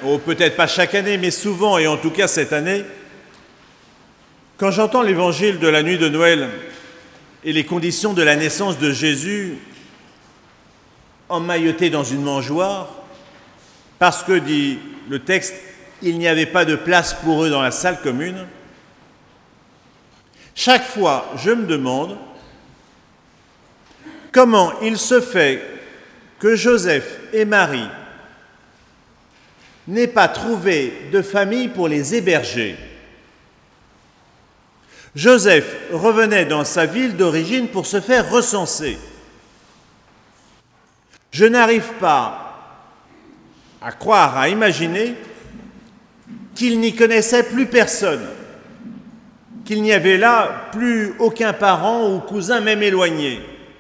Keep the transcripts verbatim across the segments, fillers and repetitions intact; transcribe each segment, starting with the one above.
ou peut-être pas chaque année, mais souvent, et en tout cas cette année, quand j'entends l'évangile de la nuit de Noël et les conditions de la naissance de Jésus emmaillotés dans une mangeoire, parce que, dit le texte, il n'y avait pas de place pour eux dans la salle commune, chaque fois, je me demande comment il se fait que Joseph et Marie n'aient pas trouvé de famille pour les héberger. Joseph revenait dans sa ville d'origine pour se faire recenser. Je n'arrive pas à croire, à imaginer qu'il n'y connaissait plus personne, qu'il n'y avait là plus aucun parent ou cousin, même éloigné.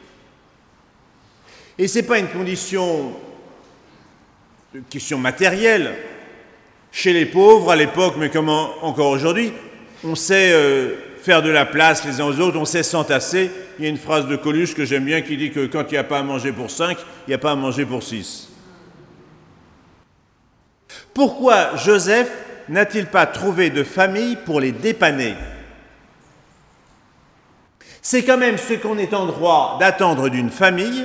Et ce n'est pas une condition, une question matérielle. Chez les pauvres, à l'époque, mais comme encore aujourd'hui, on sait euh, faire de la place les uns aux autres, on sait s'entasser. Il y a une phrase de Coluche que j'aime bien qui dit que quand il n'y a pas à manger pour cinq, il n'y a pas à manger pour six. Pourquoi Joseph n'a-t-il pas trouvé de famille pour les dépanner? C'est quand même ce qu'on est en droit d'attendre d'une famille,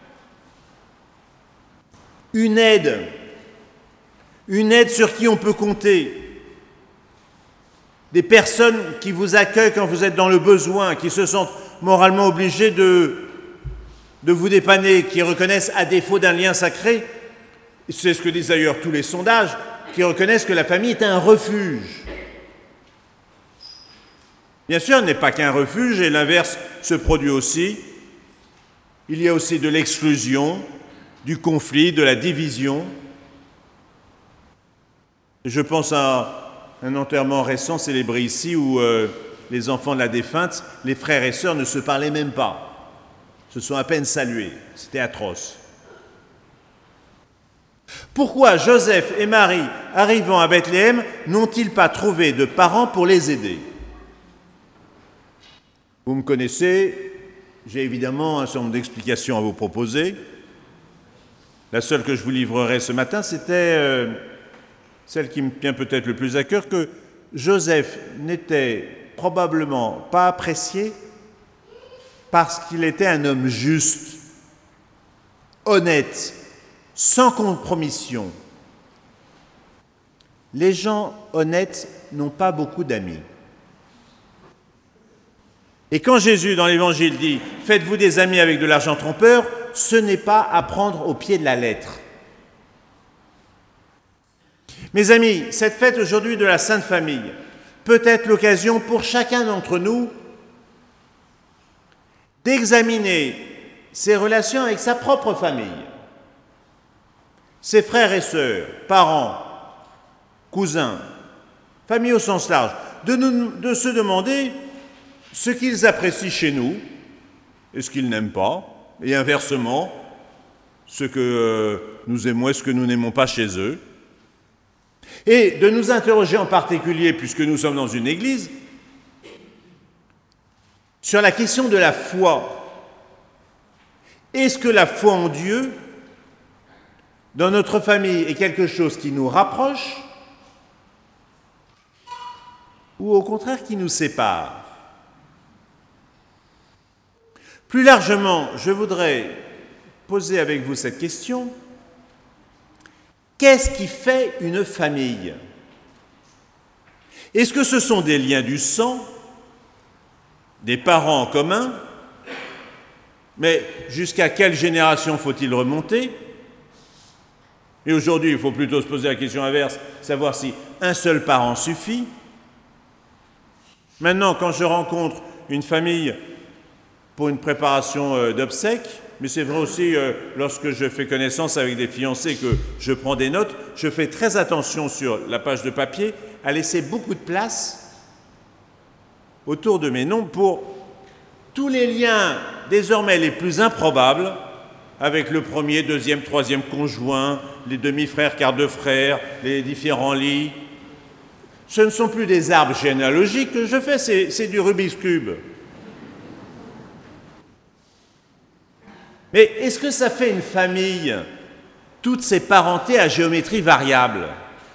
une aide, une aide sur qui on peut compter, des personnes qui vous accueillent quand vous êtes dans le besoin, qui se sentent moralement obligées de, de vous dépanner, qui reconnaissent, à défaut d'un lien sacré, c'est ce que disent d'ailleurs tous les sondages, qui reconnaissent que la famille est un refuge. Bien sûr, elle n'est pas qu'un refuge, et l'inverse se produit aussi. Il y a aussi de l'exclusion, du conflit, de la division. Je pense à un enterrement récent célébré ici où euh, les enfants de la défunte, les frères et sœurs ne se parlaient même pas, se sont à peine salués. C'était atroce. Pourquoi Joseph et Marie, arrivant à Bethléem, n'ont-ils pas trouvé de parents pour les aider? Vous me connaissez, j'ai évidemment un certain nombre d'explications à vous proposer. La seule que je vous livrerai ce matin, c'était euh, celle qui me tient peut-être le plus à cœur, que Joseph n'était probablement pas apprécié parce qu'il était un homme juste, honnête, sans compromission. Les gens honnêtes n'ont pas beaucoup d'amis. Et quand Jésus, dans l'Évangile, dit « Faites-vous des amis avec de l'argent trompeur », ce n'est pas à prendre au pied de la lettre. Mes amis, cette fête aujourd'hui de la Sainte Famille peut être l'occasion pour chacun d'entre nous d'examiner ses relations avec sa propre famille, ses frères et sœurs, parents, cousins, famille au sens large, de, nous, de se demander ce qu'ils apprécient chez nous et ce qu'ils n'aiment pas, et inversement, ce que euh, nous aimons et ce que nous n'aimons pas chez eux, et de nous interroger en particulier, puisque nous sommes dans une église, sur la question de la foi. Est-ce que la foi en Dieu, dans notre famille, est quelque chose qui nous rapproche ou au contraire qui nous sépare? Plus largement, je voudrais poser avec vous cette question. Qu'est-ce qui fait une famille? Est-ce que ce sont des liens du sang, des parents en commun? Mais jusqu'à quelle génération faut-il remonter? Et aujourd'hui, il faut plutôt se poser la question inverse, savoir si un seul parent suffit. Maintenant, quand je rencontre une famille pour une préparation euh, d'obsèques, mais c'est vrai aussi euh, lorsque je fais connaissance avec des fiancés que je prends des notes, je fais très attention sur la page de papier à laisser beaucoup de place autour de mes noms pour tous les liens désormais les plus improbables avec le premier, deuxième, troisième conjoint, les demi-frères, quarts de frères, les différents lits. Ce ne sont plus des arbres généalogiques que je fais, c'est, c'est du Rubik's Cube. Mais est-ce que ça fait une famille, toutes ces parentés à géométrie variable?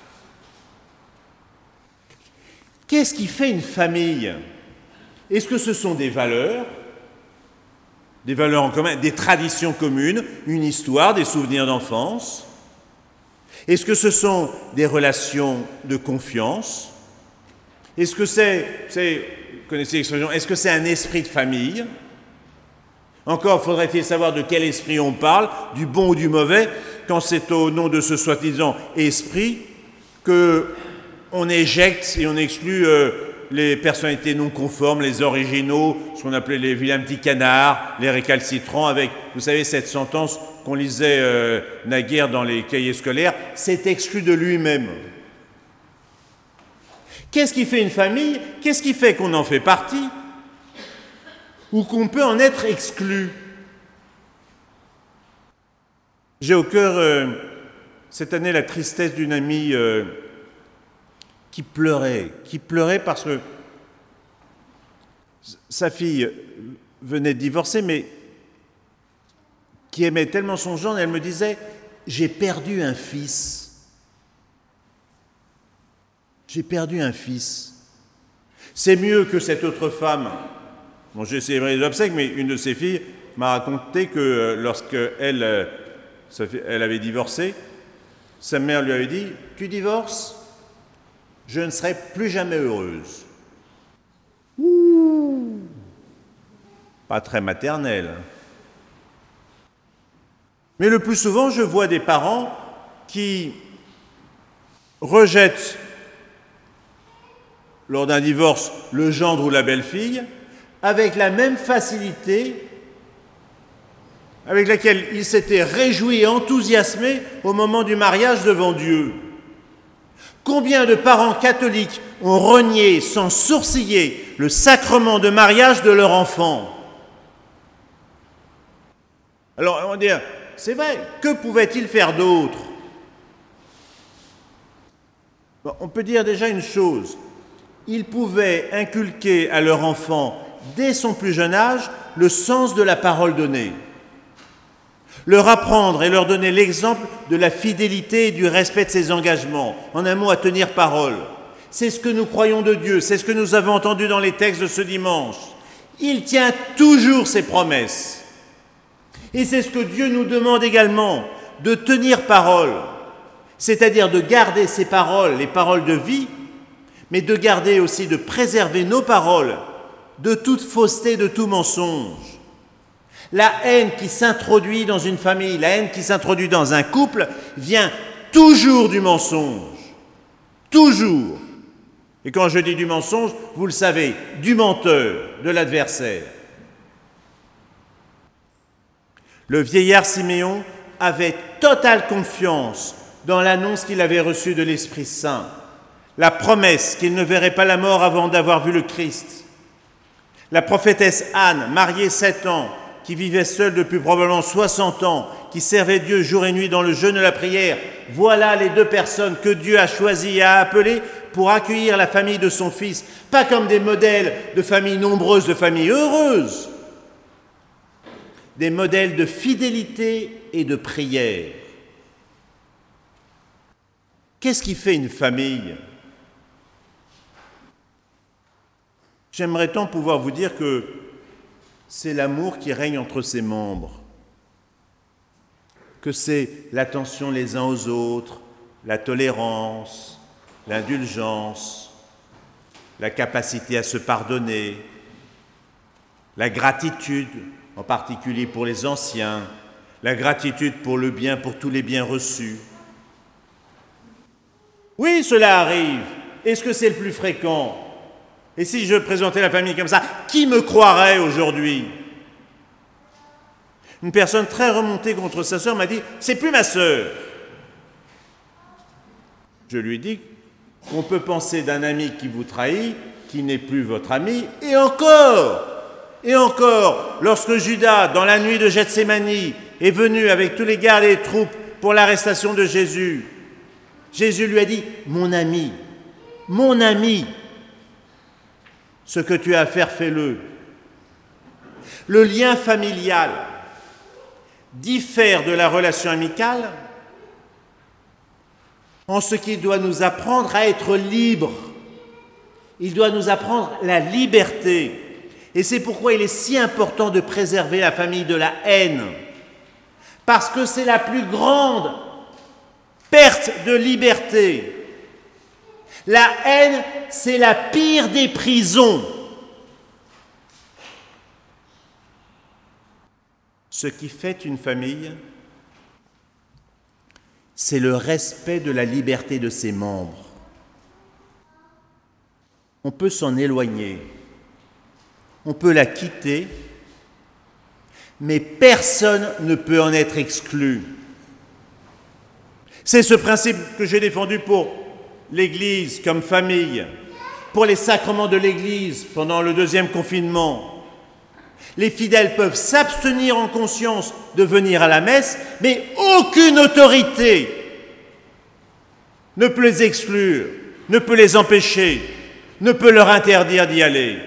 Qu'est-ce qui fait une famille? Est-ce que ce sont des valeurs, des valeurs en commun, des traditions communes, une histoire, des souvenirs d'enfance? Est-ce que ce sont des relations de confiance? Est-ce que c'est, c'est vous connaissez l'expression, est-ce que c'est un esprit de famille? Encore faudrait-il savoir de quel esprit on parle, du bon ou du mauvais, quand c'est au nom de ce soi-disant esprit qu'on éjecte et on exclut euh, les personnalités non conformes, les originaux, ce qu'on appelait les vilains petits canards, les récalcitrants, avec, vous savez, cette sentence qu'on lisait euh, naguère dans les cahiers scolaires, c'est exclu de lui-même. Qu'est-ce qui fait une famille? Qu'est-ce qui fait qu'on en fait partie? Ou qu'on peut en être exclu? J'ai au cœur euh, cette année la tristesse d'une amie euh, qui pleurait, qui pleurait parce que sa fille venait de divorcer, mais qui aimait tellement son gendre, elle me disait « J'ai perdu un fils. J'ai perdu un fils. » C'est mieux que cette autre femme. Bon, j'ai célébré les obsèques, mais une de ses filles m'a raconté que lorsqu'elle euh, elle avait divorcé, sa mère lui avait dit « Tu divorces, je ne serai plus jamais heureuse. » Ouh, pas très maternelle. Mais le plus souvent, je vois des parents qui rejettent, lors d'un divorce, le gendre ou la belle-fille, avec la même facilité avec laquelle ils s'étaient réjouis et enthousiasmés au moment du mariage devant Dieu. Combien de parents catholiques ont renié sans sourciller le sacrement de mariage de leur enfant? Alors, on va dire, c'est vrai, que pouvaient-ils faire d'autre? Bon, on peut dire déjà une chose, ils pouvaient inculquer à leur enfant, dès son plus jeune âge, le sens de la parole donnée. Leur apprendre et leur donner l'exemple de la fidélité et du respect de ses engagements, en un mot, à tenir parole. C'est ce que nous croyons de Dieu, c'est ce que nous avons entendu dans les textes de ce dimanche. Il tient toujours ses promesses. Et c'est ce que Dieu nous demande également, de tenir parole, c'est-à-dire de garder ses paroles, les paroles de vie, mais de garder aussi, de préserver nos paroles de toute fausseté, de tout mensonge. La haine qui s'introduit dans une famille, la haine qui s'introduit dans un couple, vient toujours du mensonge. Toujours. Et quand je dis du mensonge, vous le savez, du menteur, de l'adversaire. Le vieillard Siméon avait totale confiance dans l'annonce qu'il avait reçue de l'Esprit Saint, la promesse qu'il ne verrait pas la mort avant d'avoir vu le Christ. La prophétesse Anne, mariée sept ans, qui vivait seule depuis probablement soixante ans, qui servait Dieu jour et nuit dans le jeûne et la prière, voilà les deux personnes que Dieu a choisies et a appelées pour accueillir la famille de son Fils, pas comme des modèles de familles nombreuses, de familles heureuses, des modèles de fidélité et de prière. Qu'est-ce qui fait une famille? J'aimerais tant pouvoir vous dire que c'est l'amour qui règne entre ses membres, que c'est l'attention les uns aux autres, la tolérance, l'indulgence, la capacité à se pardonner, la gratitude, en particulier pour les anciens, la gratitude pour le bien, pour tous les biens reçus. Oui, cela arrive. Est-ce que c'est le plus fréquent? Et si je présentais la famille comme ça, qui me croirait aujourd'hui? Une personne très remontée contre sa sœur m'a dit « c'est plus ma sœur ». Je lui ai dit qu'on peut penser d'un ami qui vous trahit, qui n'est plus votre ami, et encore, et encore, lorsque Judas, dans la nuit de Gethsémani, est venu avec tous les gardes et les troupes pour l'arrestation de Jésus, Jésus lui a dit « mon ami, mon ami ». Ce que tu as à faire, fais-le. Le lien familial diffère de la relation amicale en ce qu'il doit nous apprendre à être libres Il doit nous apprendre la liberté. Et c'est pourquoi il est si important de préserver la famille de la haine. Parce que c'est la plus grande perte de liberté. La haine, c'est la pire des prisons. Ce qui fait une famille, c'est le respect de la liberté de ses membres. On peut s'en éloigner, on peut la quitter, mais personne ne peut en être exclu. C'est ce principe que j'ai défendu pour l'Église comme famille, pour les sacrements de l'Église pendant le deuxième confinement. Les fidèles peuvent s'abstenir en conscience de venir à la messe, mais aucune autorité ne peut les exclure, ne peut les empêcher, ne peut leur interdire d'y aller.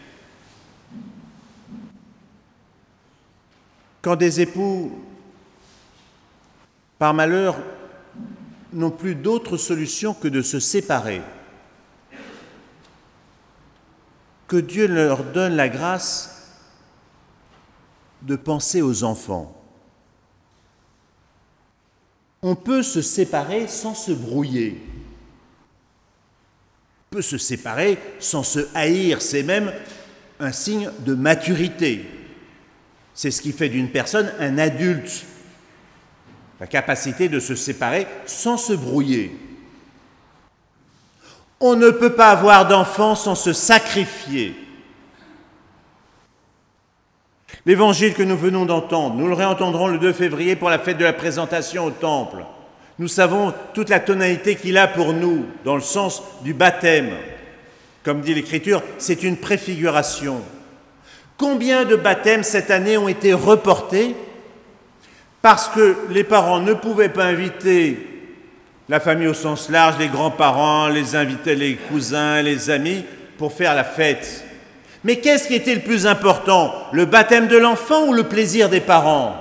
Quand des époux, par malheur, n'ont plus d'autre solution que de se séparer, que Dieu leur donne la grâce de penser aux enfants. On peut se séparer sans se brouiller. On peut se séparer sans se haïr. C'est même un signe de maturité. C'est ce qui fait d'une personne un adulte. La capacité de se séparer sans se brouiller. On ne peut pas avoir d'enfants sans se sacrifier. L'évangile que nous venons d'entendre, nous le réentendrons le deux février pour la fête de la présentation au Temple. Nous savons toute la tonalité qu'il a pour nous, dans le sens du baptême. Comme dit l'Écriture, c'est une préfiguration. Combien de baptêmes cette année ont été reportés parce que les parents ne pouvaient pas inviter la famille au sens large, les grands-parents, les invités, les cousins, les amis, pour faire la fête. Mais qu'est-ce qui était le plus important? Le baptême de l'enfant ou le plaisir des parents?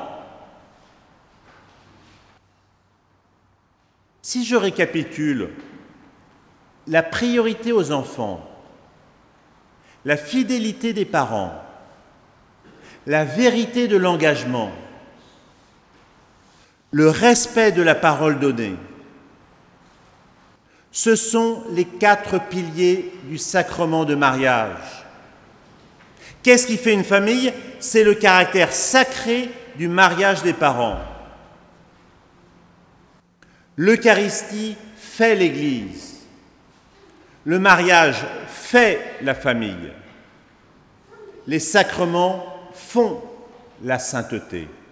Si je récapitule, la priorité aux enfants, la fidélité des parents, la vérité de l'engagement, le respect de la parole donnée, ce sont les quatre piliers du sacrement de mariage. Qu'est-ce qui fait une famille? C'est le caractère sacré du mariage des parents. L'Eucharistie fait l'Église. Le mariage fait la famille. Les sacrements font la sainteté.